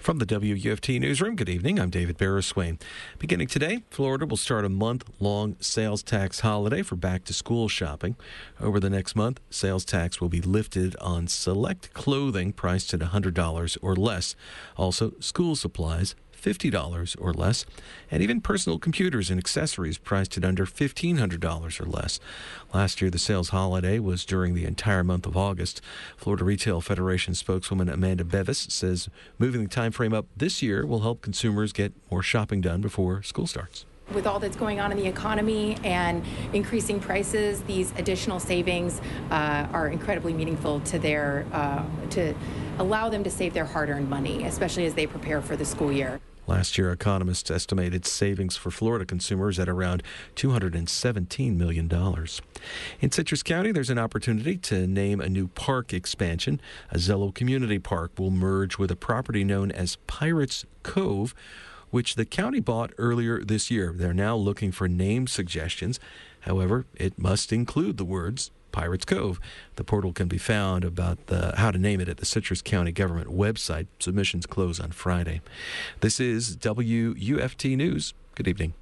From the WUFT Newsroom, good evening. I'm David Barriswain. Beginning today, Florida will start a month-long sales tax holiday for back-to-school shopping. Over the next month, sales tax will be lifted on select clothing priced at $100 or less. Also, school supplies, $50 or less, and even personal computers and accessories priced at under $1,500 or less. Last year, the sales holiday was during the entire month of August. Florida Retail Federation spokeswoman Amanda Bevis says moving the time frame up this year will help consumers get more shopping done before school starts. With all that's going on in the economy and increasing prices, these additional savings are incredibly meaningful to to allow them to save their hard-earned money, especially as they prepare for the school year. Last year, economists estimated savings for Florida consumers at around $217 million. In Citrus County, there's an opportunity to name a new park expansion. Azello Community Park will merge with a property known as Pirates Cove, which the county bought earlier this year. They're now looking for name suggestions. However, it must include the words Pirates Cove. The portal can be found about how to name it at the Citrus County government website. Submissions close on Friday. This is WUFT News. Good evening.